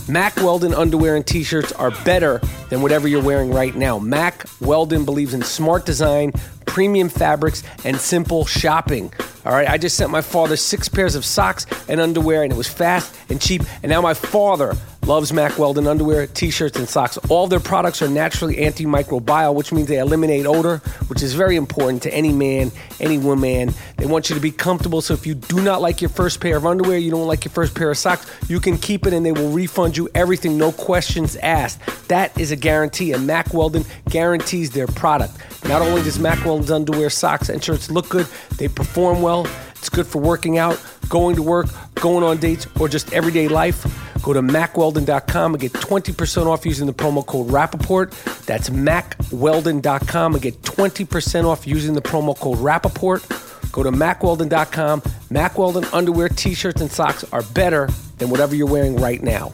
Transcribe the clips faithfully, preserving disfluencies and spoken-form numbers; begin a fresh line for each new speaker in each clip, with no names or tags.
Mack Weldon underwear and t-shirts are better than whatever you're wearing right now. Mack Weldon believes in smart design, premium fabrics, and simple shopping. All right, I just sent my father six pairs of socks and underwear, and it was fast and cheap. And now my father loves Mack Weldon underwear, t-shirts, and socks. All their products are naturally antimicrobial, which means they eliminate odor, which is very important to any man, any woman. They want you to be comfortable, so if you do not like your first pair of underwear, you don't like your first pair of socks, you can keep it and they will refund you everything, no questions asked. That is a guarantee, and Mack Weldon guarantees their product. Not only does Mack Weldon's underwear, socks, and shirts look good, they perform well. It's good for working out, going to work, going on dates, or just everyday life. Go to mack weldon dot com and get twenty percent off using the promo code Rappaport. That's mack weldon dot com and get twenty percent off using the promo code Rappaport. Go to mack weldon dot com. Mack Weldon underwear, t-shirts, and socks are better than whatever you're wearing right now.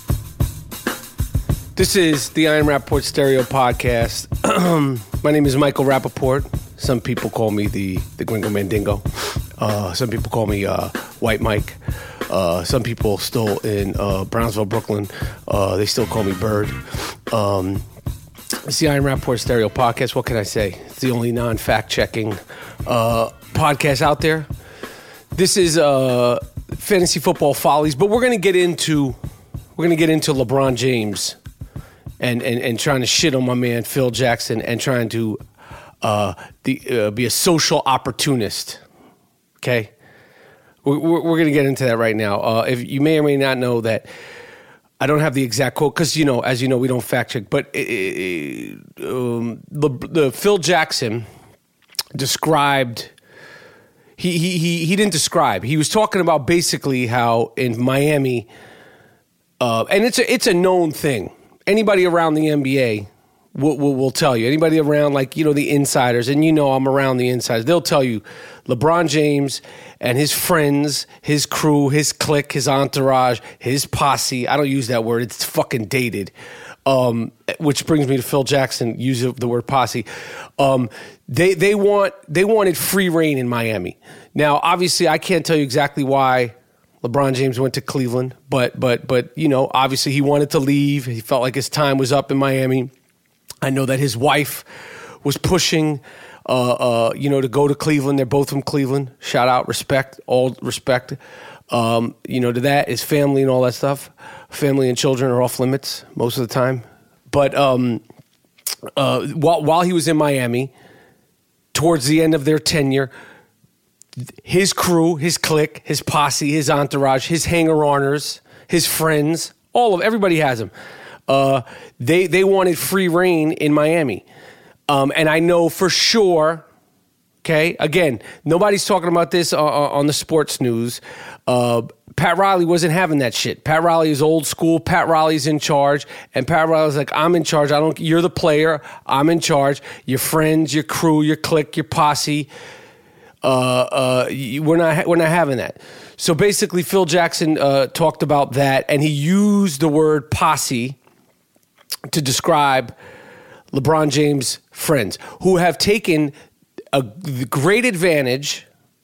This is the I Am Rappaport Stereo Podcast. My name is Michael Rappaport. Some people call me the, the Gringo Mandingo. Uh, some people call me uh, White Mike. Uh, some people still in uh, Brownsville, Brooklyn, uh, they still call me Bird. Um, it's the I Am Rappaport Stereo Podcast. What can I say? It's the only non-fact-checking uh, podcast out there. This is uh, Fantasy Football Follies, but we're going to get into we're going to get into LeBron James and, and and trying to shit on my man Phil Jackson and trying to uh, the, uh, be a social opportunist. Okay. We're, we're going to get into that right now. Uh, if you may or may not know that I don't have the exact quote because, you know, as you know, we don't fact check. But it, um, the, the Phil Jackson described. He, he he he didn't describe. He was talking about basically how in Miami, uh, and it's a it's a known thing. Anybody around the N B A will, will will tell you. Anybody around, like, you know, the insiders, and you know I'm around the insiders. They'll tell you LeBron James and his friends, his crew, his clique, his entourage, his posse. I don't use that word. It's fucking dated. Um, which brings me to Phil Jackson, use of the word posse. Um, they they want they wanted free reign in Miami. Now, obviously, I can't tell you exactly why LeBron James went to Cleveland, but but but you know, obviously, he wanted to leave. He felt like his time was up in Miami. I know that his wife was pushing, uh, uh, you know, to go to Cleveland. They're both from Cleveland. Shout out, respect, all respect. Um, you know, to that, his family and all that stuff. Family and children are off limits most of the time. But um, uh, while while he was in Miami, towards the end of their tenure, his crew, his clique, his posse, his entourage, his hanger-oners, his friends, all of everybody has them. Uh, they they wanted free reign in Miami, um, and I know for sure. Okay, again, nobody's talking about this uh, on the sports news. Uh, Pat Riley wasn't having that shit. Pat Riley is old school. Pat Riley's in charge, and Pat Riley's like, "I'm in charge. I don't. You're the player. I'm in charge. Your friends, your crew, your clique, your posse. Uh, uh, we're not. We're not having that." So basically, Phil Jackson uh, talked about that, and he used the word posse to describe LeBron James' friends who have taken a great advantage,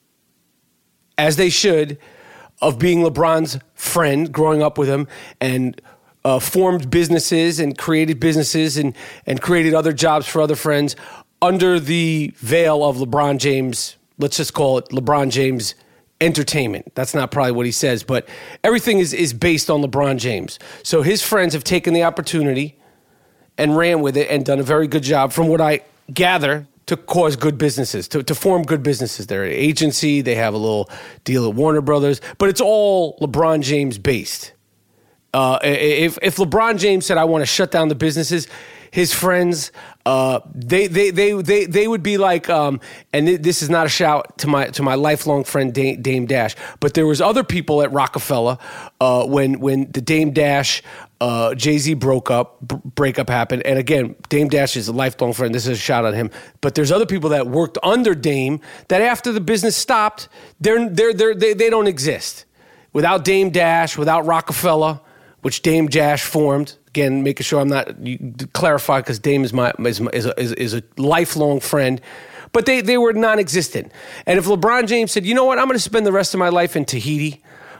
as they should, of being LeBron's friend, growing up with him, and uh, formed businesses and created businesses and, and created other jobs for other friends under the veil of LeBron James. Let's just call it LeBron James Entertainment. That's not probably what he says, but everything is, is based on LeBron James. So his friends have taken the opportunity and ran with it and done a very good job, from what I gather, to cause good businesses, to, to form good businesses. They're an agency. They have a little deal at Warner Brothers, but it's all LeBron James based. Uh, if if LeBron James said, "I want to shut down the businesses," his friends, uh, they they they they they would be like, um, and th- this is not a shout to my to my lifelong friend Dame, Dame Dash, but there was other people at Rockefeller uh, when when the Dame Dash uh, Jay-Z broke up b- breakup happened, and again, Dame Dash is a lifelong friend. This is a shout out to him, but there's other people that worked under Dame that after the business stopped, they're they're, they're they they don't exist without Dame Dash, without Rockefeller, which Dame Dash formed. Again, making sure I'm not you, clarify, because Dame is my is, is, a, is, is a lifelong friend, but they, they were non-existent. And if LeBron James said, "You know what? I'm going to spend the rest of my life in Tahiti.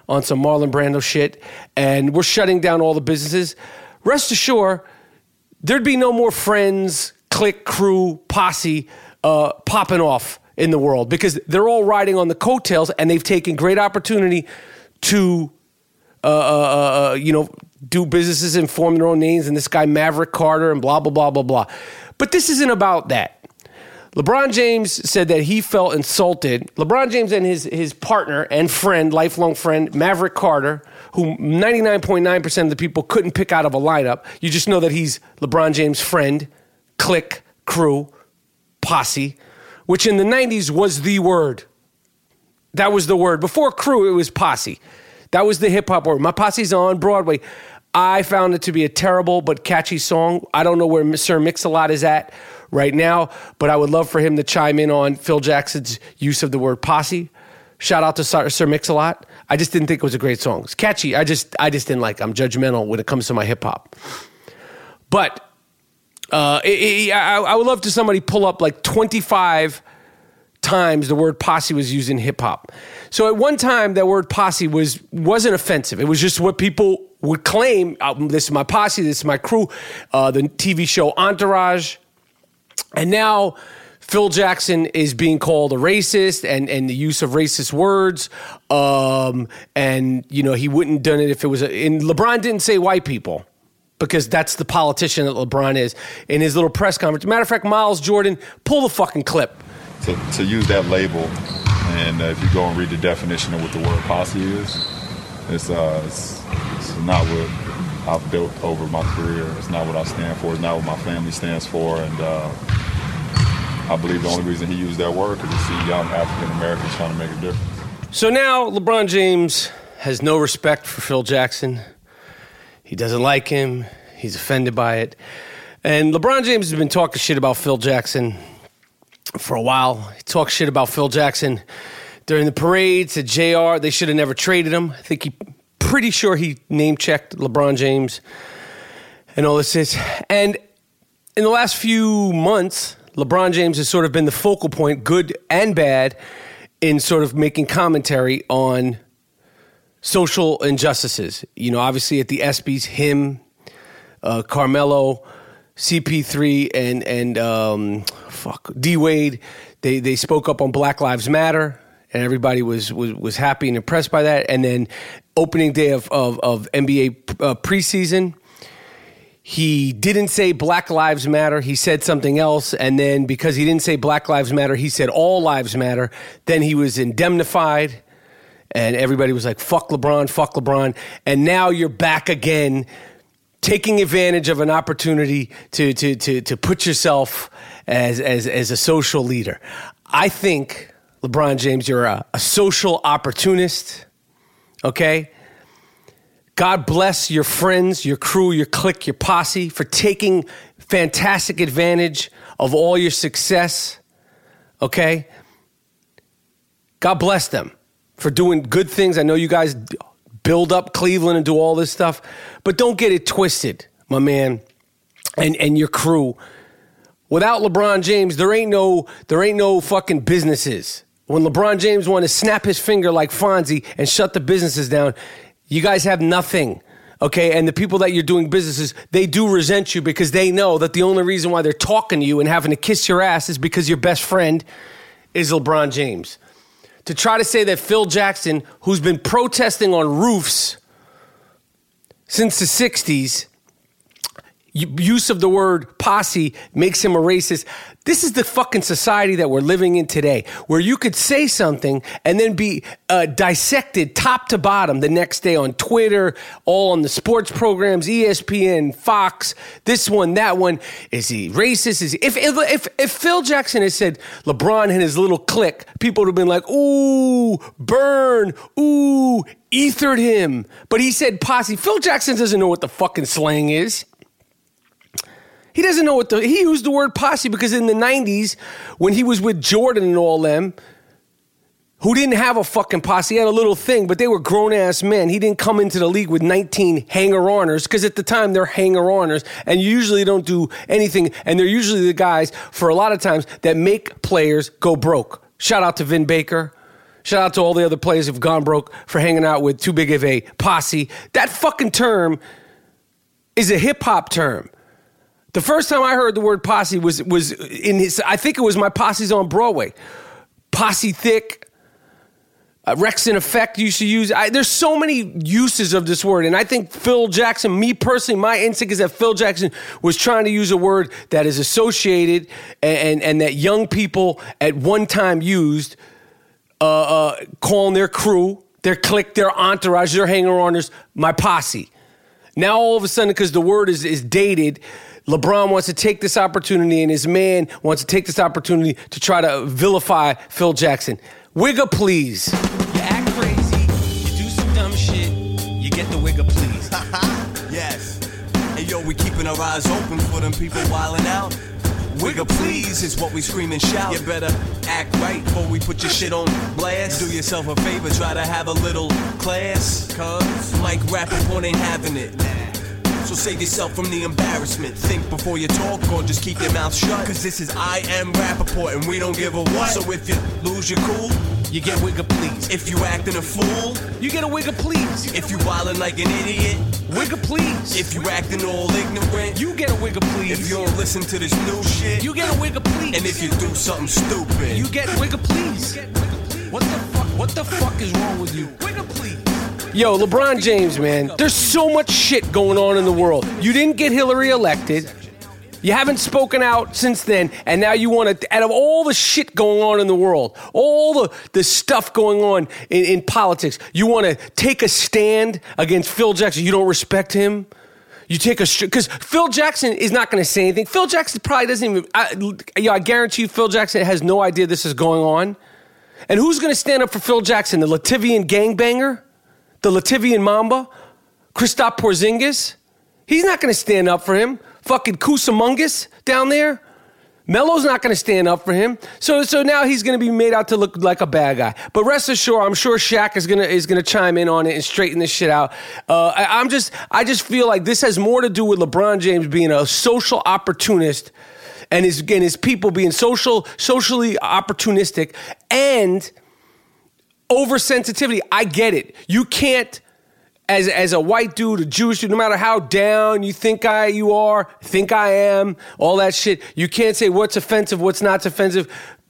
on some Marlon Brando shit, and we're shutting down all the businesses, rest assured, there'd be no more Friends, clique, crew, posse uh, popping off in the world because they're all riding on the coattails and they've taken great opportunity to, uh, uh, uh, you know, do businesses and form their own names. And this guy, Maverick Carter, and blah, blah, blah, blah, blah. But this isn't about that. LeBron James said that he felt insulted. LeBron James and his, his partner and friend, lifelong friend, Maverick Carter, who ninety-nine point nine percent of the people couldn't pick out of a lineup. You just know that he's LeBron James' friend, clique, crew, posse, which in the nineties was the word. That was the word. Before crew, it was posse. That was the hip-hop word. My posse's on Broadway. I found it to be a terrible but catchy song. I don't know where Sir Mix-a-Lot is at right now, but I would love for him to chime in on Phil Jackson's use of the word posse. Shout out to Sir Mix-a-Lot. I just didn't think it was a great song. It's catchy. I just I just didn't like it. I'm judgmental when it comes to my hip-hop. But uh, it, it, I, I would love to somebody pull up like twenty-five times the word posse was used in hip-hop. So at one time, that word posse was, wasn't offensive. It was just what people would claim. Uh, this is my posse. This is my crew. Uh, the T V show Entourage. And now Phil Jackson is being called a racist and, and the use of racist words. Um, and, you know, he wouldn't have done it if it was a... And LeBron didn't say white people because that's the politician that LeBron is in his little press conference. Matter of fact, Miles Jordan, pull the fucking clip.
To, to use that label, and uh, if you go and read the definition of what the word posse is, it's, uh, it's, it's not what I've built over my career. It's not what I stand for. It's not what my family stands for. And uh, I believe the only reason he used that word because he see young African Americans trying to make a difference.
So now LeBron James has no respect for Phil Jackson. He doesn't like him. He's offended by it. And LeBron James has been talking shit about Phil Jackson for a while. He talks shit about Phil Jackson during the parades at J R. They should have never traded him. I think he, pretty sure he name-checked LeBron James and all this is. And in the last few months, LeBron James has sort of been the focal point, good and bad, in sort of making commentary on social injustices. You know, obviously at the ESPYs, him, uh, Carmelo, C P three, and and um, fuck D Wade, they they spoke up on Black Lives Matter, and everybody was was was happy and impressed by that. And then opening day of of, of N B A uh, preseason, he didn't say Black Lives Matter. He said something else, and then because he didn't say Black Lives Matter, he said All Lives Matter. Then he was indemnified, and everybody was like, "Fuck LeBron, fuck LeBron." And now you're back again, taking advantage of an opportunity to to to to put yourself as as as a social leader. I think, LeBron James, you're a, a social opportunist. Okay? God bless your friends, your crew, your clique, your posse for taking fantastic advantage of all your success. Okay? God bless them for doing good things. I know you guys build up Cleveland and do all this stuff, but don't get it twisted, my man, and and your crew. Without LeBron James, there ain't no there ain't no fucking businesses. When LeBron James wanted to snap his finger like Fonzie and shut the businesses down, you guys have nothing, okay? And the people that you're doing businesses, they do resent you because they know that the only reason why they're talking to you and having to kiss your ass is because your best friend is LeBron James. To try to say that Phil Jackson, who's been protesting on roofs since the sixties, use of the word posse makes him a racist. This is the fucking society that we're living in today, where you could say something and then be uh, dissected top to bottom the next day on Twitter, all on the sports programs, E S P N, Fox, this one, that one. Is he racist? Is he? If, if, if, if Phil Jackson had said LeBron and his little clique, people would have been like, ooh, burn, ooh, ethered him. But he said posse. Phil Jackson doesn't know what the fucking slang is. He doesn't know what the, he used the word posse because in the nineties, when he was with Jordan and all them, who didn't have a fucking posse, he had a little thing, but they were grown-ass men. He didn't come into the league with nineteen hanger-oners because at the time they're hanger-oners, and you usually don't do anything, and they're usually the guys, for a lot of times, that make players go broke. Shout out to Vin Baker. Shout out to all the other players who've gone broke for hanging out with too big of a posse. That fucking term is a hip-hop term. The first time I heard the word posse was was in his, I think it was My Posse's on Broadway. Posse Thick, uh, Rex in Effect used to use. I, there's so many uses of this word. And I think Phil Jackson, me personally, my instinct is that Phil Jackson was trying to use a word that is associated and, and, and that young people at one time used, uh, uh, calling their crew, their clique, their entourage, their hanger-oners, my posse. Now all of a sudden, because the word is, is dated, LeBron wants to take this opportunity and his man wants to take this opportunity to try to vilify Phil Jackson. Wigga, please.
You act crazy, you do some dumb shit, you get the wigga, please.
Yes. Hey, yo, we keeping our eyes open for them people wildin' out. Wigga, please is what we scream and shout. You better act right before we put your shit on blast. Do yourself a favor, try to have a little class. Cause Mike Rappaport ain't having it. So save yourself from the embarrassment. Think before you talk or just keep your mouth shut. Cause this is I Am Rappaport and we don't give a what. So if you lose your cool,
you get wigga, please.
If you acting a fool,
you get a wigga, please.
If you wildin' like an idiot,
wigga, please.
If you acting all ignorant,
you get a wigga, please.
If you don't listen to this new shit,
you get a wigga, please.
And if you do something stupid,
you get wigga, please. What the fuck? What the fuck is wrong with you? Wigga, please.
Yo, LeBron James, man, there's so much shit going on in the world. You didn't get Hillary elected. You haven't spoken out since then, and now you want to, out of all the shit going on in the world, all the, the stuff going on in, in politics, you want to take a stand against Phil Jackson. You don't respect him. You take a, because Phil Jackson is not going to say anything. Phil Jackson probably doesn't even, I, yeah, I guarantee you Phil Jackson has no idea this is going on. And who's going to stand up for Phil Jackson? The Latvian gangbanger? The Latvian Mamba, Kristaps Porzingis, he's not going to stand up for him. Fucking Kusamungus down there, Melo's not going to stand up for him. So, so now he's going to be made out to look like a bad guy. But rest assured, I'm sure Shaq is going to is going to chime in on it and straighten this shit out. Uh, I, I'm just, I just feel like this has more to do with LeBron James being a social opportunist and his and his people being social, socially opportunistic and oversensitivity. I get it. You can't, as as a white dude, a Jewish dude, no matter how down you think I you are, think I am, all that shit, you can't say what's offensive, what's not offensive.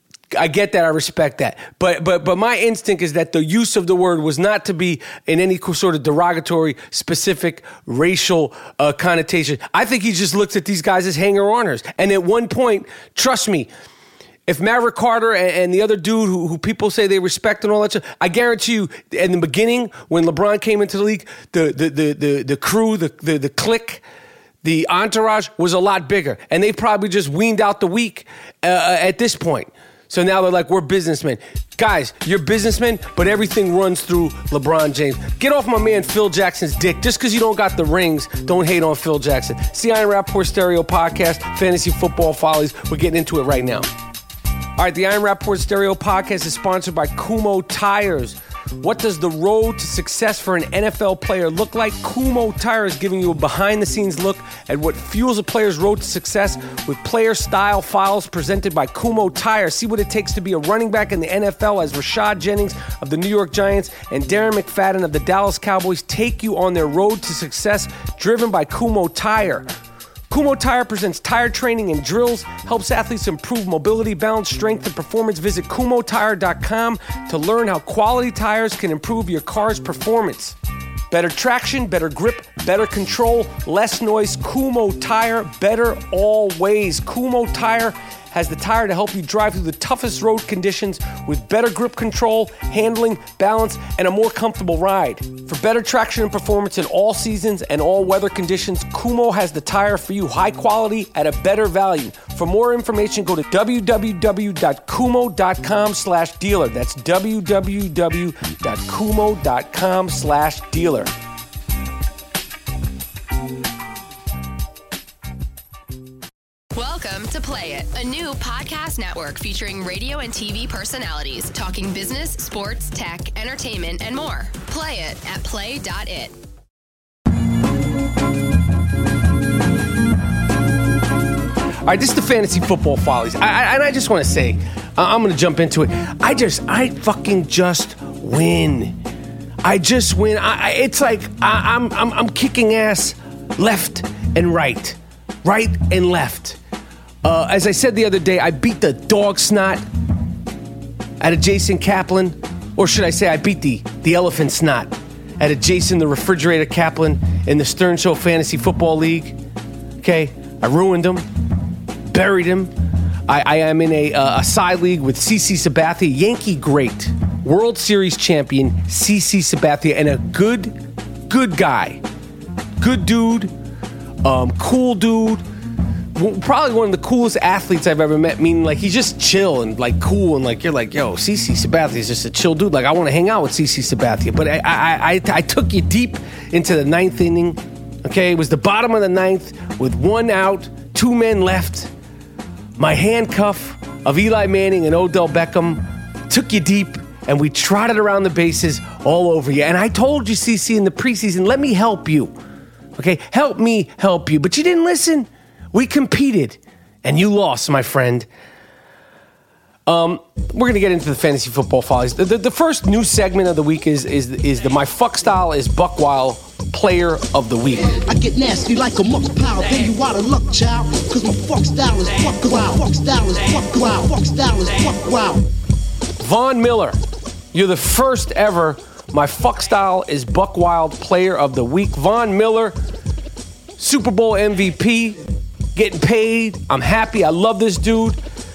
I get that. I respect that. But but but my instinct is that the use of the word was not to be in any sort of derogatory, specific racial uh, connotation. I think he just looks at these guys as hanger-oners. And at one point, trust me, if Maverick Carter and, and the other dude who, who people say they respect and all that stuff, I guarantee you, in the beginning, when LeBron came into the league, the the the the, the crew, the, the the clique, the entourage was a lot bigger, and they probably just weaned out the weak uh, at this point. So now they're like, we're businessmen. Guys, you're businessmen, but everything runs through LeBron James. Get off my man Phil Jackson's dick. Just because you don't got the rings, don't hate on Phil Jackson. See Iron Rappaport Stereo Podcast, Fantasy Football Follies. We're getting into it right now. All right, the Iron Rappaport Stereo Podcast is sponsored by Kumho Tires. What does the road to success for an N F L player look like? Kumho Tires is giving you a behind-the-scenes look at what fuels a player's road to success with player-style files presented by Kumho Tires. See what it takes to be a running back in the N F L as Rashad Jennings of the New York Giants and Darren McFadden of the Dallas Cowboys take you on their road to success, driven by Kumho Tire. Kumho Tire presents tire training and drills, helps athletes improve mobility, balance, strength, and performance. Visit kumho tire dot com to learn how quality tires can improve your car's performance. Better traction, better grip, better control, less noise. Kumho Tire, better always. Kumho Tire has the tire to help you drive through the toughest road conditions with better grip control, handling, balance, and a more comfortable ride. For better traction and performance in all seasons and all weather conditions, Kumho has the tire for you, high quality at a better value. For more information, go to w w w dot kumho dot com slash dealer. That's w w w dot kumho dot com slash dealer.
Welcome to Play It, a new podcast network featuring radio and T V personalities talking business, sports, tech, entertainment, and more. Play it at play dot it.
All right, this is the Fantasy Football Follies. I, I, and I just want to say, I, I'm going to jump into it. I just, I fucking just win. I just win. I, I, it's like I, I'm, I'm, I'm kicking ass left and right, right and left. Uh, as I said the other day, I beat the dog snot out of Jason Kaplan, or should I say, I beat the the elephant snot out of Jason the Refrigerator Kaplan in the Stern Show Fantasy Football League. Okay, I ruined him, buried him. I, I am in a, uh, a side league with C C Sabathia, Yankee great, World Series champion C C Sabathia, and a good, good guy, good dude, um, cool dude. Probably one of the coolest athletes I've ever met, meaning like he's just chill and like cool and like you're like, yo, C C Sabathia is just a chill dude. Like I want to hang out with C C Sabathia. But I, I, I, I took you deep into the ninth inning. Okay, it was the bottom of the ninth with one out, two men left. My handcuff of Eli Manning and Odell Beckham took you deep and we trotted around the bases all over you. And I told you, C C, in the preseason, let me help you. Okay, help me help you. But you didn't listen. We competed, and you lost, my friend. Um, we're going to get into the Fantasy Football Follies. The, the, the first new segment of the week is is is the My Fuck Style is Buck Wild Player of the Week.
I get nasty like a muck pile, then you out of luck, child. Cause my fuck style is fuck wild. Fuck style is fuck wild. Fuck style is fuck wild.
Von Miller, you're the first ever My Fuck Style is Buck Wild Player of the Week. Von Miller, Super Bowl M V P. Getting paid. I'm happy. I love this dude.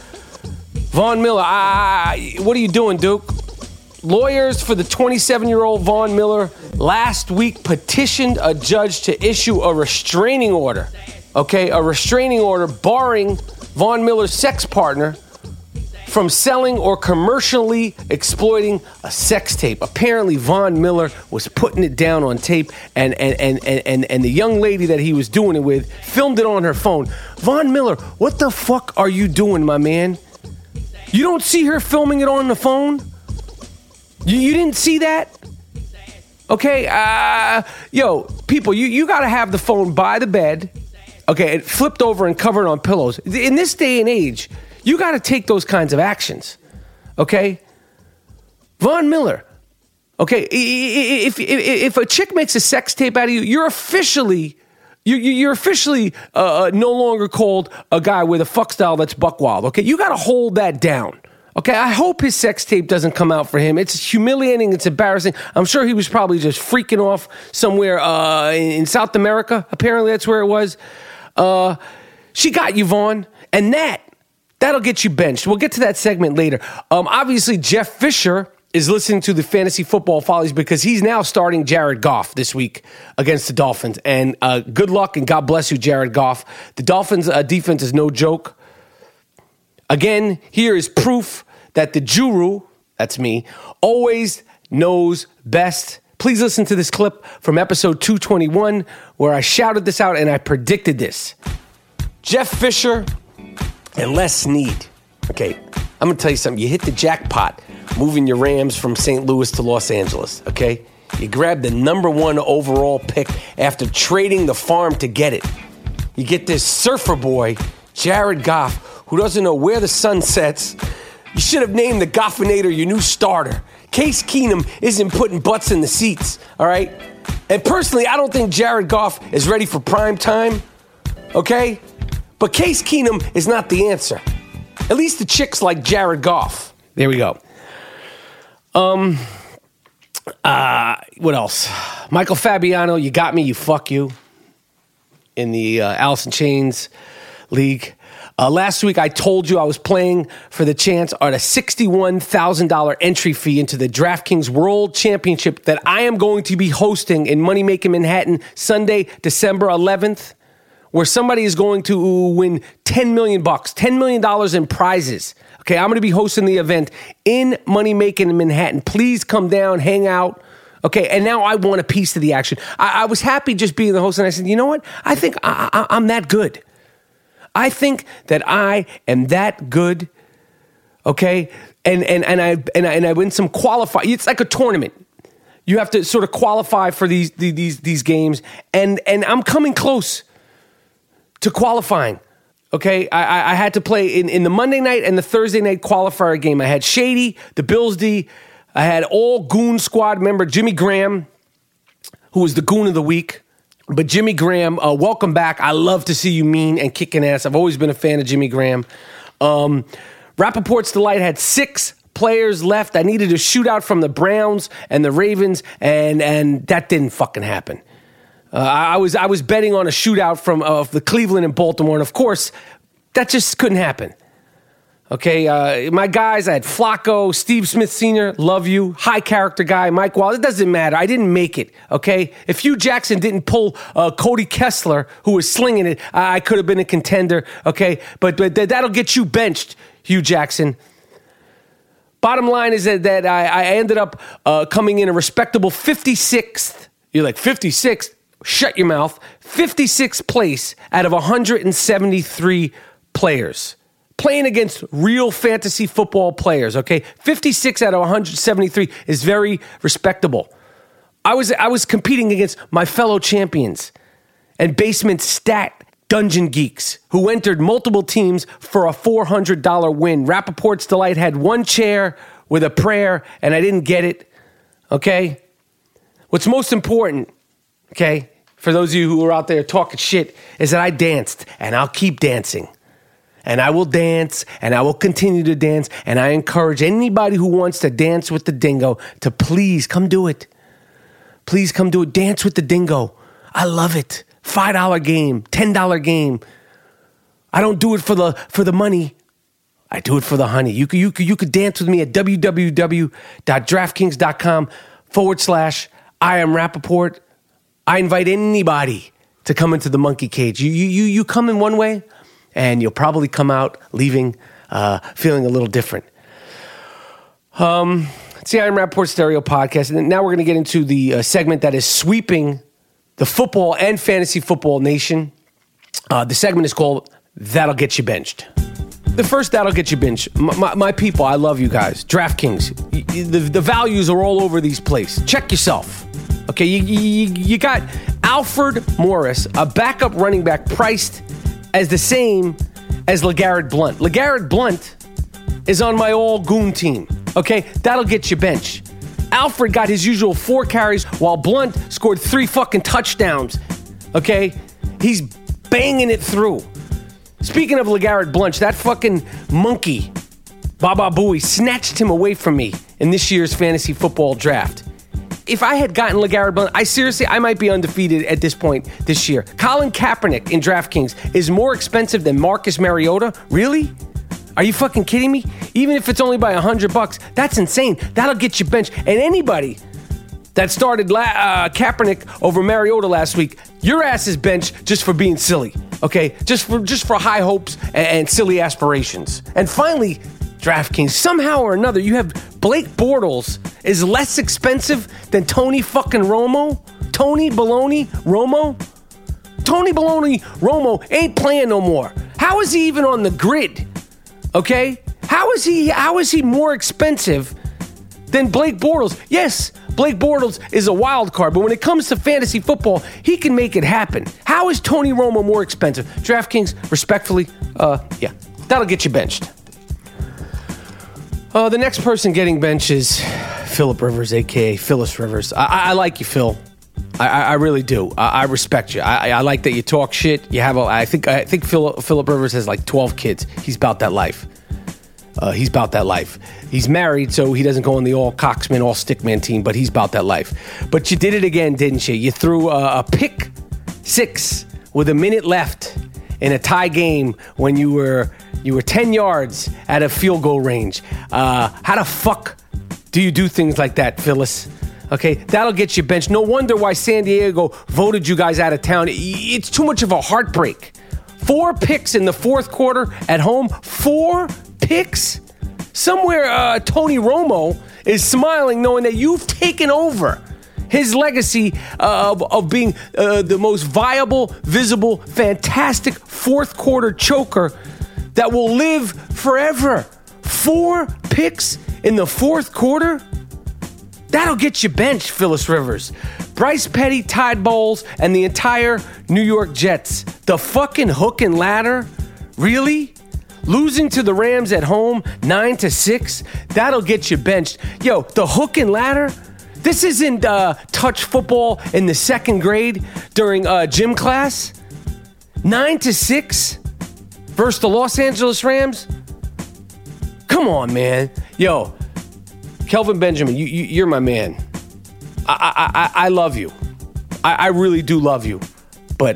Von Miller, I, what are you doing, Duke? Lawyers for the twenty-seven-year-old Von Miller last week petitioned a judge to issue a restraining order. Okay, a restraining order barring Von Miller's sex partner from selling or commercially exploiting a sex tape. Apparently, Von Miller was putting it down on tape, and and, and, and, and and the young lady that he was doing it with filmed it on her phone. Von Miller, what the fuck are you doing, my man? You don't see her filming it on the phone? You, you didn't see that? Okay, uh, yo, people, you, you got to have the phone by the bed, okay, and flipped over and covered on pillows. In this day and age, you got to take those kinds of actions, okay? Von Miller, okay, if, if if a chick makes a sex tape out of you, you're officially you're, you're officially uh, no longer called a guy with a fuck style that's buck wild, okay? You got to hold that down, okay? I hope his sex tape doesn't come out for him. It's humiliating. It's embarrassing. I'm sure he was probably just freaking off somewhere uh, in South America. Apparently that's where it was. Uh, she got you, Vaughn, and that That'll get you benched. We'll get to that segment later. Um, obviously, Jeff Fisher is listening to the Fantasy Football Follies because he's now starting Jared Goff this week against the Dolphins. And uh, good luck and God bless you, Jared Goff. The Dolphins' uh, defense is no joke. Again, here is proof that the Juru, that's me, always knows best. Please listen to this clip from episode two twenty-one where I shouted this out and I predicted this. Jeff Fisher and Les Snead. Okay, I'm going to tell you something. You hit the jackpot moving your Rams from Saint Louis to Los Angeles, okay? You grabbed the number one overall pick after trading the farm to get it. You get this surfer boy, Jared Goff, who doesn't know where the sun sets. You should have named the Goffinator your new starter. Case Keenum isn't putting butts in the seats, all right? And personally, I don't think Jared Goff is ready for prime time, okay? But Case Keenum is not the answer. At least the chicks like Jared Goff. There we go. Um, uh, what else? Michael Fabiano, you got me, you fuck you. In the uh, Alice in Chains League. Uh, last week, I told you I was playing for the chance at a sixty-one thousand dollars entry fee into the DraftKings World Championship that I am going to be hosting in Money Making Manhattan Sunday, December eleventh. Where somebody is going to win ten million bucks, ten million dollars in prizes. Okay, I'm going to be hosting the event in Money Making in Manhattan. Please come down, hang out. Okay, and now I want a piece of the action. I, I was happy just being the host, and I said, you know what? I think I, I, I'm that good. I think that I am that good. Okay, and and and I and I, and I win some qualify. It's like a tournament. You have to sort of qualify for these these these games, and and I'm coming close to qualifying. Okay, I, I, I had to play in, in the Monday night and the Thursday night qualifier game. I had Shady, the Bills D. I had all Goon Squad member Jimmy Graham, who was the Goon of the Week. But Jimmy Graham, uh, welcome back. I love to see you mean and kicking ass. I've always been a fan of Jimmy Graham. Um, Rappaport's Delight had six players left. I needed a shootout from the Browns and the Ravens, and and that didn't fucking happen. Uh, I was I was betting on a shootout from uh, the Cleveland and Baltimore, and of course, that just couldn't happen. Okay, uh, my guys, I had Flacco, Steve Smith Senior, love you, high character guy, Mike Wallace. It doesn't matter. I didn't make it, okay? If Hugh Jackson didn't pull uh, Cody Kessler, who was slinging it, I, I could have been a contender, okay? But, but th- that'll get you benched, Hugh Jackson. Bottom line is that, that I, I ended up uh, coming in a respectable fifty-sixth. You're like, fifty-sixth? Shut your mouth. fifty-sixth place out of one hundred seventy-three players. Playing against real fantasy football players, okay? fifty-six out of one hundred seventy-three is very respectable. I was I was competing against my fellow champions and basement stat dungeon geeks who entered multiple teams for a four hundred dollars win. Rappaport's Delight had one chair with a prayer, and I didn't get it, okay? What's most important, okay, for those of you who are out there talking shit, is that I danced, and I'll keep dancing. And I will dance, and I will continue to dance, and I encourage anybody who wants to dance with the dingo to please come do it. Please come do it. Dance with the dingo. I love it. five dollar game, ten dollar game. I don't do it for the for the money. I do it for the honey. You could, you could, you could dance with me at www.draftkings.com forward slash I am Rappaport. I invite anybody to come into the monkey cage. You, you, you, you come in one way, and you'll probably come out leaving uh, feeling a little different. Um, it's the I Am Rappaport Stereo Podcast, and now we're going to get into the uh, segment that is sweeping the football and fantasy football nation. Uh, the segment is called That'll Get You Benched. The first That'll Get You Benched. My, my, my people, I love you guys. DraftKings, y- y- the, the values are all over these places. Check yourself. Okay, you, you, you got Alfred Morris, a backup running back priced as the same as LeGarrette Blount. LeGarrette Blount is on my all-goon team, okay? That'll get you bench. Alfred got his usual four carries while Blount scored three fucking touchdowns, okay? He's banging it through. Speaking of LeGarrette Blount, that fucking monkey, Baba Booey, snatched him away from me in this year's fantasy football draft. If I had gotten LeGarrette Blount, I seriously, I might be undefeated at this point this year. Colin Kaepernick in DraftKings is more expensive than Marcus Mariota? Really? Are you fucking kidding me? Even if it's only by a hundred bucks, that's insane. That'll get you benched. And anybody that started la- uh, Kaepernick over Mariota last week, your ass is benched just for being silly, okay? Just for just for high hopes and, and silly aspirations. And finally, DraftKings, somehow or another, you have Blake Bortles is less expensive than Tony fucking Romo? Tony Baloney Romo? Tony Baloney Romo ain't playing no more. How is he even on the grid? Okay? How is he how is he more expensive than Blake Bortles? Yes, Blake Bortles is a wild card, but when it comes to fantasy football, he can make it happen. How is Tony Romo more expensive? DraftKings, respectfully, uh, yeah, that'll get you benched. Uh, the next person getting benched is Philip Rivers, a k a. Phyllis Rivers. I, I, I like you, Phil. I, I, I really do. I, I respect you. I, I like that you talk shit. You have a, I think I think Phil, Philip Rivers has like twelve kids. He's about that life. Uh, he's about that life. He's married, so he doesn't go on the all Coxman, all Stickman team, but he's about that life. But you did it again, didn't you? You threw a, a pick six with a minute left in a tie game when you were you were ten yards out of field goal range. Uh, how the fuck do you do things like that, Phyllis? Okay, that'll get you benched. No wonder why San Diego voted you guys out of town. It's too much of a heartbreak. Four picks in the fourth quarter at home. Four picks? Somewhere uh, Tony Romo is smiling knowing that you've taken over his legacy uh, of, of being uh, the most viable, visible, fantastic fourth quarter choker that will live forever. Four picks in the fourth quarter? That'll get you benched, Phyllis Rivers. Bryce Petty, Tide Bowles, and the entire New York Jets. The fucking hook and ladder Really? Losing to the Rams at home, nine to six, that'll get you benched. Yo, the hook and ladder? This isn't uh, touch football in the second grade during uh, gym class. Nine to six versus the Los Angeles Rams? Come on, man. Yo, Kelvin Benjamin, you, you, you're my man. I, I, I, I love you. I, I really do love you. But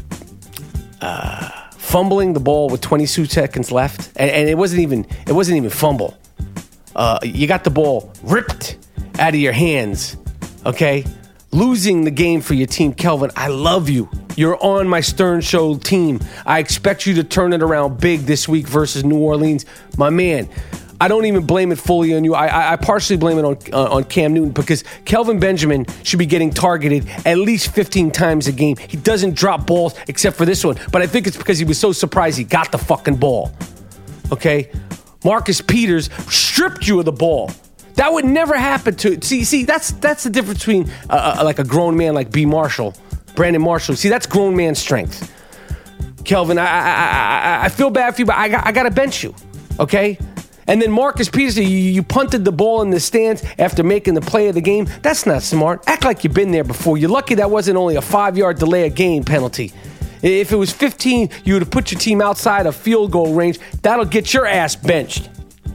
uh, fumbling the ball with twenty-two seconds left, and, and it wasn't even it wasn't even fumble. Uh, you got the ball ripped out of your hands, okay? Losing the game for your team. Kelvin, I love you. You're on my Stern Show team. I expect you to turn it around big this week versus New Orleans. My man, I don't even blame it fully on you. I, I, I partially blame it on, uh, on Cam Newton because Kelvin Benjamin should be getting targeted at least fifteen times a game. He doesn't drop balls except for this one, but I think it's because he was so surprised he got the fucking ball, okay? Marcus Peters stripped you of the ball. That would never happen to see. See, that's that's the difference between uh, uh, like a grown man like B. Marshall, Brandon Marshall. See, that's grown man strength. Kelvin, I I I, I feel bad for you, but I got I got to bench you, okay? And then Marcus Peters, you, you punted the ball in the stands after making the play of the game. That's not smart. Act like you've been there before. You're lucky that wasn't only a five-yard delay of game penalty. If it was fifteen, you would have put your team outside of field goal range. That'll get your ass benched.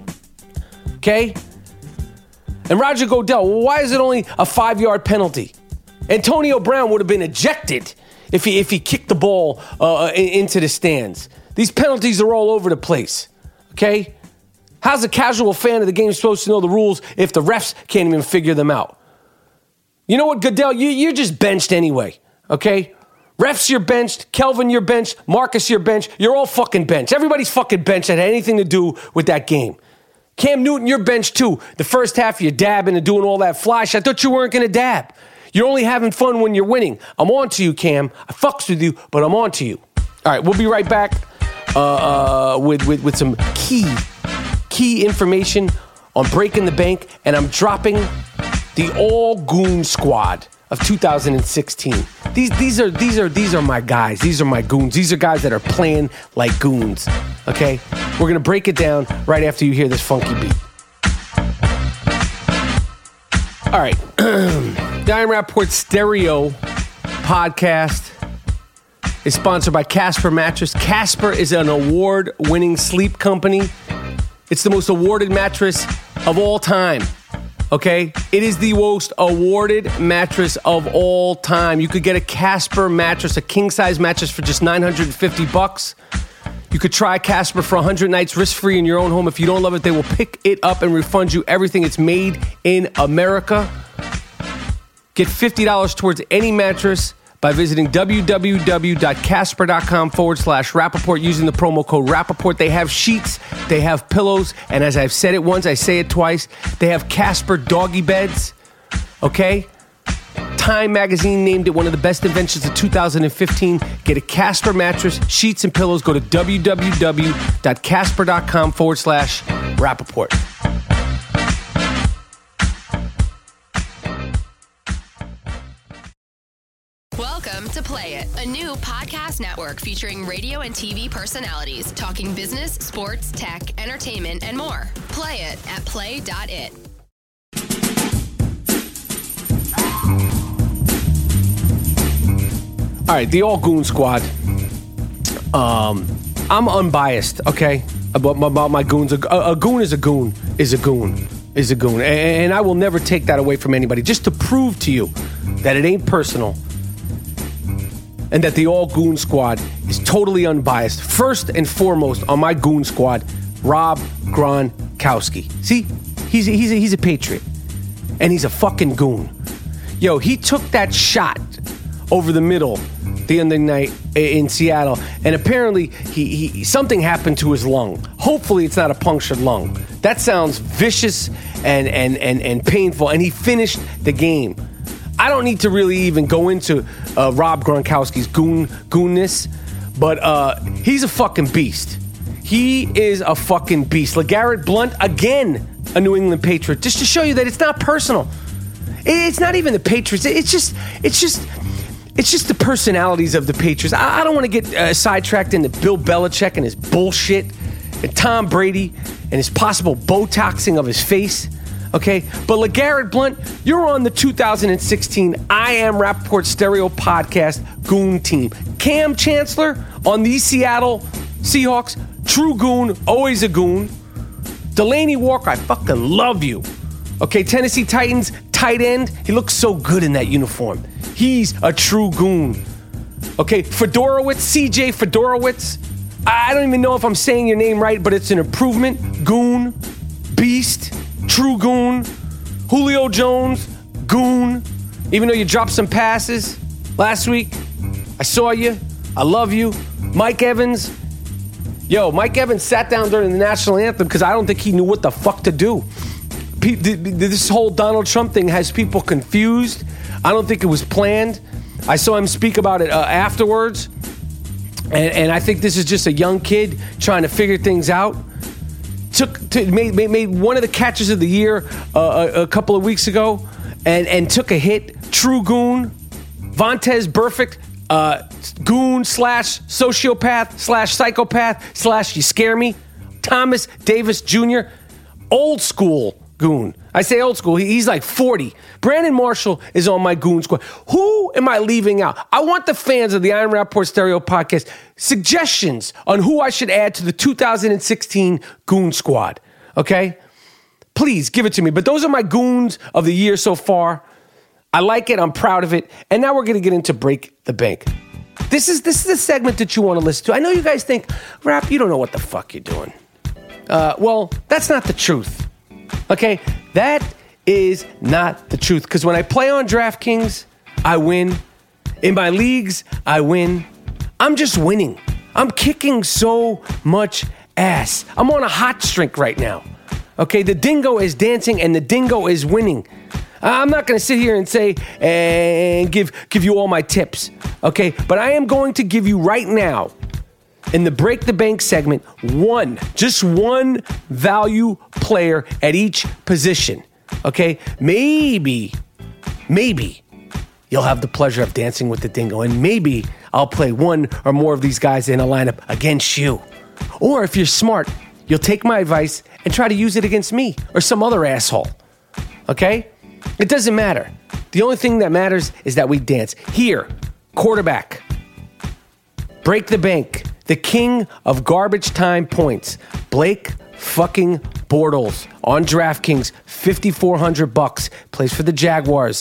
Okay? And Roger Goodell, well, why is it only a five-yard penalty? Antonio Brown would have been ejected if he if he kicked the ball uh, into the stands. These penalties are all over the place. Okay? How's a casual fan of the game supposed to know the rules if the refs can't even figure them out? You know what, Goodell? You, you're just benched anyway. Okay? Refs, you're benched. Kelvin, you're benched. Marcus, you're benched. You're all fucking benched. Everybody's fucking benched that had anything to do with that game. Cam Newton, you're benched too. The first half, you're dabbing and doing all that fly shit. I thought you weren't going to dab. You're only having fun when you're winning. I'm on to you, Cam. I fucks with you, but I'm on to you. All right, we'll be right back uh, uh, with, with, with some key, key information on Breaking the Bank, and I'm dropping the all-goon squad of two thousand sixteen. These these are these are these are my guys. These are my goons. These are guys that are playing like goons. Okay? We're gonna break it down right after you hear this funky beat. All right. The Iron Rapport Stereo podcast is sponsored by Casper Mattress. Casper is an award-winning sleep company. It's the most awarded mattress of all time. Okay? It is the most awarded mattress of all time. You could get a Casper mattress, a king-size mattress for just nine hundred fifty bucks. You could try Casper for one hundred nights risk-free in your own home. If you don't love it, they will pick it up and refund you everything. It's made in America. Get fifty dollars towards any mattress by visiting www.casper.com forward slash Rappaport using the promo code Rappaport. They have sheets, they have pillows, and as I've said it once, I say it twice, they have Casper doggy beds, okay? Time magazine named it one of the best inventions of two thousand fifteen. Get a Casper mattress, sheets, and pillows. Go to www.casper.com forward slash Rappaport.
Welcome to Play It, a new podcast network featuring radio and T V personalities talking business, sports, tech, entertainment, and more. Play it at play dot it.
All right, the All Goon Squad. Um, I'm unbiased, okay, about my, about my goons. A, a goon is a goon, is a goon, is a goon. And, and I will never take that away from anybody, just to prove to you that it ain't personal and that the All Goon Squad is totally unbiased. First and foremost on my Goon Squad, Rob Gronkowski. See, he's a, he's a, he's a patriot, and he's a fucking goon. Yo, he took that shot over the middle the other night in Seattle, and apparently he, he something happened to his lung. Hopefully it's not a punctured lung. That sounds vicious and and and, and painful, and he finished the game. I don't need to really even go into uh, Rob Gronkowski's goon goonness, but uh, he's a fucking beast. He is a fucking beast. LeGarrette Blount, again, a New England Patriot, just to show you that it's not personal. It's not even the Patriots. It's just, it's just, it's just the personalities of the Patriots. I, I don't want to get uh, sidetracked into Bill Belichick and his bullshit, and Tom Brady and his possible Botoxing of his face. Okay, but LeGarrette Blount, you're on the two thousand sixteen I Am Rappaport Stereo Podcast Goon Team. Cam Chancellor on the Seattle Seahawks, true goon, always a goon. Delaney Walker, I fucking love you. Okay, Tennessee Titans tight end, he looks so good in that uniform. He's a true goon. Okay, Fedorowicz, C J Fedorowicz, I don't even know if I'm saying your name right, but it's an improvement. Goon, beast, true goon. Julio Jones, goon. Even though you dropped some passes last week, I saw you. I love you. Mike Evans. Yo, Mike Evans sat down during the national anthem because I don't think he knew what the fuck to do. This whole Donald Trump thing has people confused. I don't think it was planned. I saw him speak about it uh, afterwards. And, and I think this is just a young kid trying to figure things out. Took to, made, made one of the catches of the year uh, a, a couple of weeks ago and, and took a hit. True goon. Vontez Burfict, uh, goon slash sociopath slash psychopath slash you scare me. Thomas Davis Junior, old school goon. I say old school. He, he's like forty. Brandon Marshall is on my goon squad. Who am I leaving out? I want the fans of the I Am Rappaport Stereo Podcast suggestions on who I should add to the two thousand sixteen goon squad. Okay? Please give it to me. But those are my goons of the year so far. I like it. I'm proud of it. And now we're going to get into Break the Bank. This is this is the segment that you want to listen to. I know you guys think, Rap, you don't know what the fuck you're doing. Uh, well, that's not the truth. Okay? That is not the truth. Because when I play on DraftKings, I win. In my leagues, I win. I'm just winning. I'm kicking so much ass. I'm on a hot streak right now. Okay? The dingo is dancing and the dingo is winning. I'm not going to sit here and say and give give you all my tips, okay? But I am going to give you right now, in the Break the Bank segment, one, just one value player at each position, okay? Maybe, maybe you'll have the pleasure of dancing with the dingo, and maybe I'll play one or more of these guys in a lineup against you. Or if you're smart, you'll take my advice and try to use it against me or some other asshole, okay? It doesn't matter. The only thing that matters is that we dance. Here, quarterback. Break the bank. The king of garbage time points. Blake fucking Bortles on DraftKings. fifty-four hundred bucks. Plays for the Jaguars.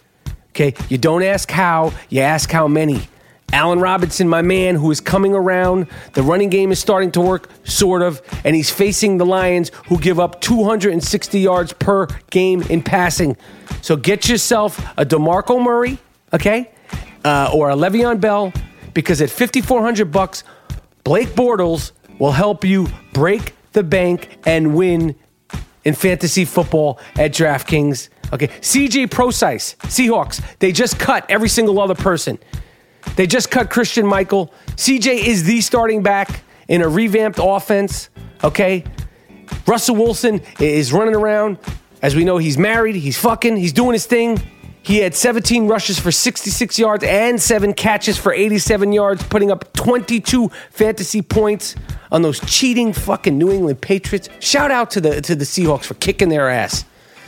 Okay, you don't ask how, you ask how many. Allen Robinson, my man, who is coming around. The running game is starting to work, sort of, and he's facing the Lions, who give up two hundred sixty yards per game in passing. So get yourself a DeMarco Murray, okay, uh, or a Le'Veon Bell, because at fifty-four hundred bucks, Blake Bortles will help you break the bank and win in fantasy football at DraftKings. Okay, C J Prosise, Seahawks, they just cut every single other person. They just cut Christian Michael. C J is the starting back in a revamped offense, okay? Russell Wilson is running around. As we know, he's married. He's fucking. He's doing his thing. He had seventeen rushes for sixty-six yards and seven catches for eighty-seven yards, putting up twenty-two fantasy points on those cheating fucking New England Patriots. Shout out to the to the Seahawks for kicking their ass.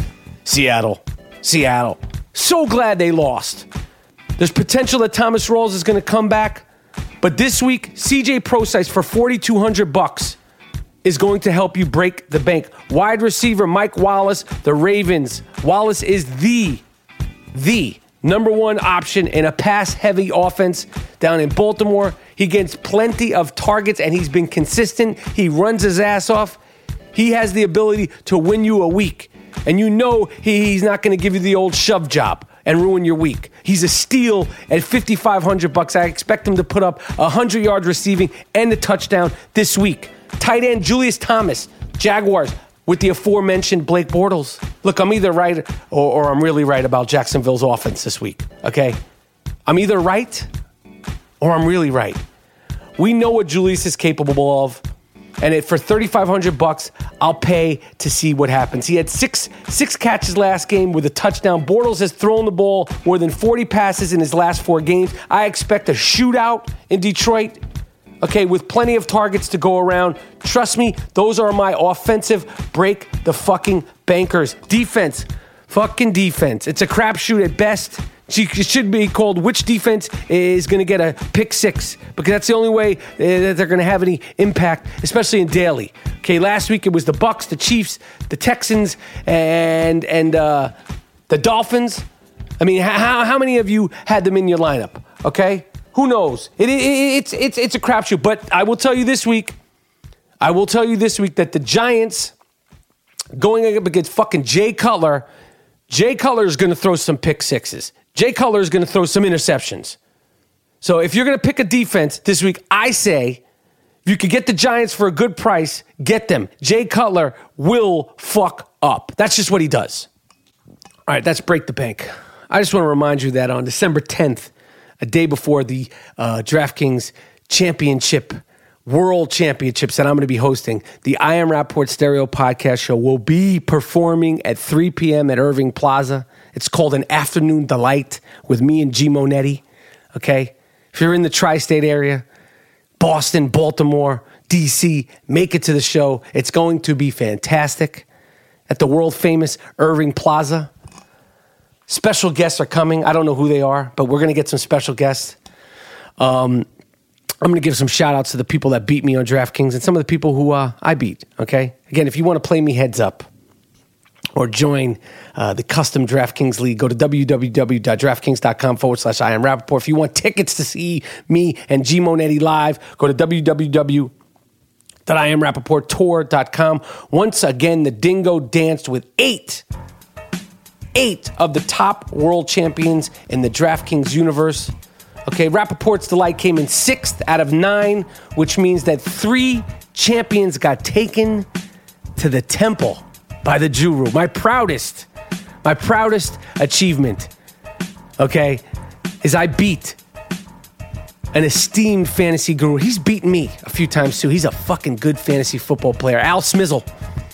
Seattle. Seattle. So glad they lost. There's potential that Thomas Rawls is going to come back, but this week, C J Prosise for forty-two hundred bucks is going to help you break the bank. Wide receiver Mike Wallace, the Ravens. Wallace is the, the number one option in a pass-heavy offense down in Baltimore. He gets plenty of targets, and he's been consistent. He runs his ass off. He has the ability to win you a week, and you know he's not going to give you the old shove job and ruin your week. He's a steal at fifty-five hundred bucks. I expect him to put up one hundred yards receiving and a touchdown this week. Tight end Julius Thomas, Jaguars, with the aforementioned Blake Bortles. Look, I'm either right or, or I'm really right about Jacksonville's offense this week, okay? I'm either right or I'm really right. We know what Julius is capable of. And it, for thirty-five hundred bucks, I'll pay to see what happens. He had six six catches last game with a touchdown. Bortles has thrown the ball more than forty passes in his last four games. I expect a shootout in Detroit, okay, with plenty of targets to go around. Trust me, those are my offensive break the fucking bankers. Defense, fucking defense. It's a crapshoot at best. It should be called which defense is going to get a pick six, because that's the only way that they're going to have any impact, especially in daily. Okay, last week it was the Bucks, the Chiefs, the Texans, and and uh, the Dolphins. I mean, how how many of you had them in your lineup? Okay, who knows? It, it, it's it's it's a crapshoot. But I will tell you this week, I will tell you this week that the Giants going up against fucking Jay Cutler. Jay Cutler is going to throw some pick sixes. Jay Cutler is going to throw some interceptions. So if you're going to pick a defense this week, I say if you could get the Giants for a good price, get them. Jay Cutler will fuck up. That's just what he does. All right, that's Break the Bank. I just want to remind you that on December tenth, a day before the uh, DraftKings Championship, World Championships that I'm going to be hosting, the I Am Rapaport Stereo Podcast Show will be performing at three p.m. at Irving Plaza. It's called An Afternoon Delight with me and G. Monetti, okay? If you're in the tri-state area, Boston, Baltimore, D C, make it to the show. It's going to be fantastic at the world-famous Irving Plaza. Special guests are coming. I don't know who they are, but we're going to get some special guests. Um, I'm going to give some shout-outs to the people that beat me on DraftKings and some of the people who uh, I beat, okay? Again, if you want to play me heads up, or join uh, the custom DraftKings League, go to www.draftkings.com forward slash I am Rapaport. If you want tickets to see me and G Monetti live, go to www dot I am rapaport tour dot com. Once again, the Dingo danced with eight, eight of the top world champions in the DraftKings universe. Okay, Rapaport's Delight came in sixth out of nine, which means that three champions got taken to the temple by the Juru. My proudest, my proudest achievement, okay, is I beat an esteemed fantasy guru. He's beaten me a few times too. He's a fucking good fantasy football player. Al Smizzle.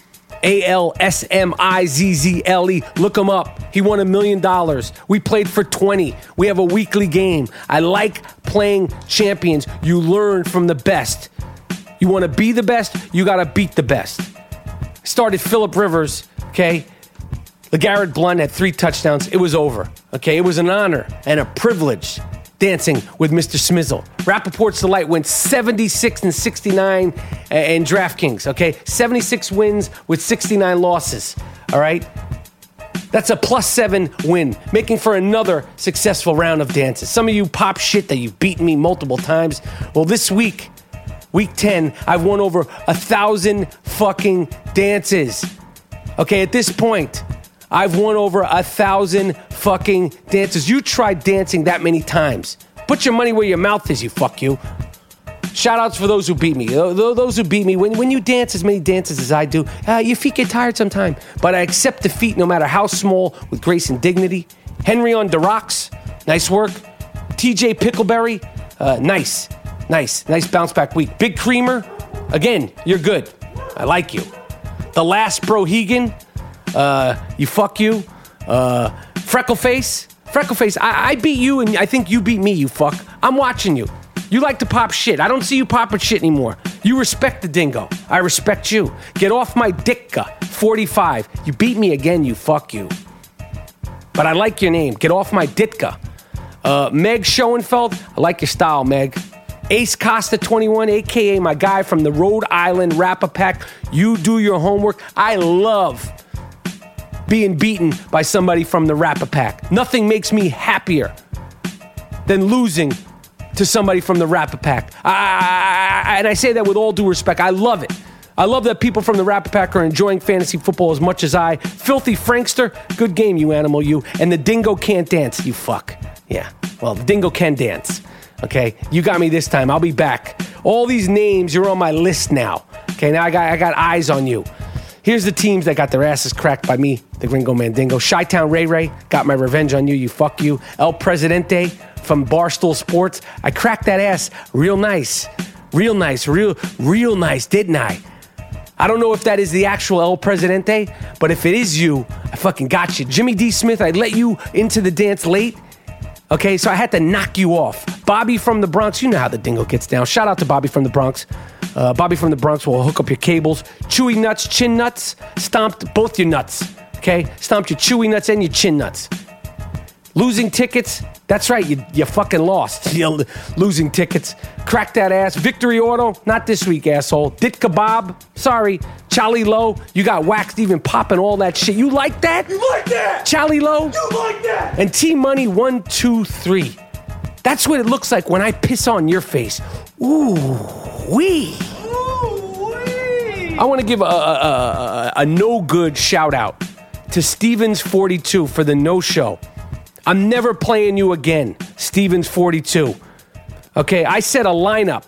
A L S M I Z Z L E. Look him up. He won a million dollars. We played for twenty. We have a weekly game. I like playing champions. You learn from the best. You want to be the best, you got to beat the best. Started Phillip Rivers, okay? LeGarrette Blount had three touchdowns. It was over, okay? It was an honor and a privilege dancing with Mister Smizzle. Rapaport's Delight went seventy-six and sixty-nine in DraftKings, okay? seventy-six wins with sixty-nine losses, all right? That's a plus seven win, making for another successful round of dances. Some of you pop shit that you've beaten me multiple times. Well, this week, week ten, I've won over a thousand fucking dances. Okay, at this point, I've won over a thousand fucking dances. You tried dancing that many times. Put your money where your mouth is, you fuck you. Shout outs for those who beat me. Those who beat me, when, when you dance as many dances as I do, uh, your feet get tired sometime. But I accept defeat no matter how small, with grace and dignity. Henry on the rocks, nice work. T J Pickleberry, uh, nice, nice, nice bounce back week. Big Creamer, again, you're good. I like you. The last Brohegan, uh, you fuck you. Uh, Freckleface, Freckleface, I, I beat you and I think you beat me, you fuck. I'm watching you. You like to pop shit. I don't see you popping shit anymore. You respect the Dingo. I respect you. Get off my dicka, forty-five. You beat me again, you fuck you. But I like your name. Get off my ditka. Uh, Meg Schoenfeld, I like your style, Meg. Ace Costa twenty-one, a k a my guy from the Rhode Island Rap-A-Pack. You do your homework. I love being beaten by somebody from the Rap-A-Pack. Nothing makes me happier than losing to somebody from the Rap-A-Pack. I, I, I, and I say that with all due respect. I love it. I love that people from the Rap-A-Pack are enjoying fantasy football as much as I. Filthy Frankster, good game, you animal, you. And the Dingo can't dance, you fuck. Yeah, well, the Dingo can dance. Okay, you got me this time. I'll be back. All these names, you're on my list now. Okay, now I got I got eyes on you. Here's the teams that got their asses cracked by me, the Gringo Mandingo. Chi-Town Ray Ray, got my revenge on you, you fuck you. El Presidente from Barstool Sports. I cracked that ass real nice. Real nice, real, real nice, didn't I? I don't know if that is the actual El Presidente, but if it is you, I fucking got you. Jimmy D. Smith, I let you into the dance late. Okay, so I had to knock you off. Bobby from the Bronx, you know how the dingo gets down. Shout out to Bobby from the Bronx. Uh, Bobby from the Bronx will hook up your cables. Chewy nuts, chin nuts, stomped both your nuts. Okay, stomped your chewy nuts and your chin nuts. Losing tickets, that's right, you, you fucking lost. You're losing tickets. Crack that ass. Victory Auto, not this week, asshole. Dit Kebab, sorry. Charlie Lowe, you got waxed even popping all that shit. You like that?
You like that?
Charlie Lowe?
You like that?
And T-Money one two three. That's what it looks like when I piss on your face. Ooh, wee.
Ooh, wee.
I want to give a, a, a, a no-good shout-out to Stevens forty-two for the no-show. I'm never playing you again, Stevens forty-two. Okay, I set a lineup.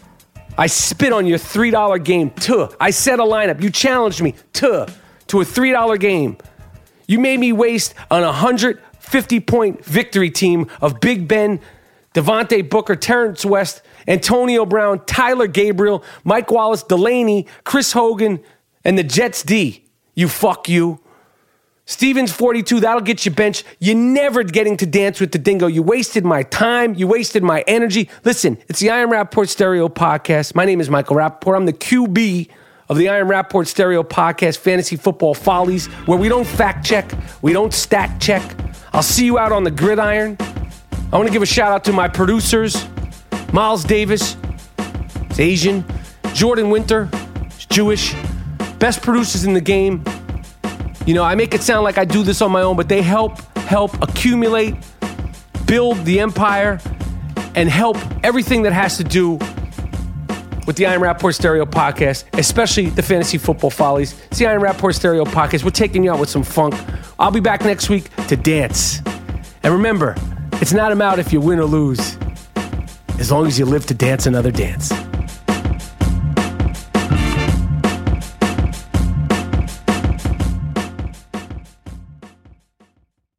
I spit on your three dollar game. Tuh. I set a lineup. You challenged me. Tuh. To a three dollar game. You made me waste on a one hundred fifty point victory team of Big Ben, Devontae Booker, Terrence West, Antonio Brown, Tyler Gabriel, Mike Wallace, Delaney, Chris Hogan, and the Jets D. You fuck you. Stevens forty-two, that'll get you benched. You're never getting to dance with the dingo. You wasted my time. You wasted my energy. Listen, it's the Iron Rapport Stereo Podcast. My name is Michael Rappaport. I'm the Q B of the Iron Rapport Stereo Podcast, Fantasy Football Follies, where we don't fact check. We don't stat check. I'll see you out on the gridiron. I want to give a shout out to my producers. Miles Davis, he's Asian. Jordan Winter, he's Jewish. Best producers in the game. You know, I make it sound like I do this on my own, but they help, help accumulate, build the empire, and help everything that has to do with the Iron Rapport Stereo Podcast, especially the Fantasy Football Follies. It's the Iron Rapport Stereo Podcast. We're taking you out with some funk. I'll be back next week to dance. And remember, it's not about if you win or lose, as long as you live to dance another dance.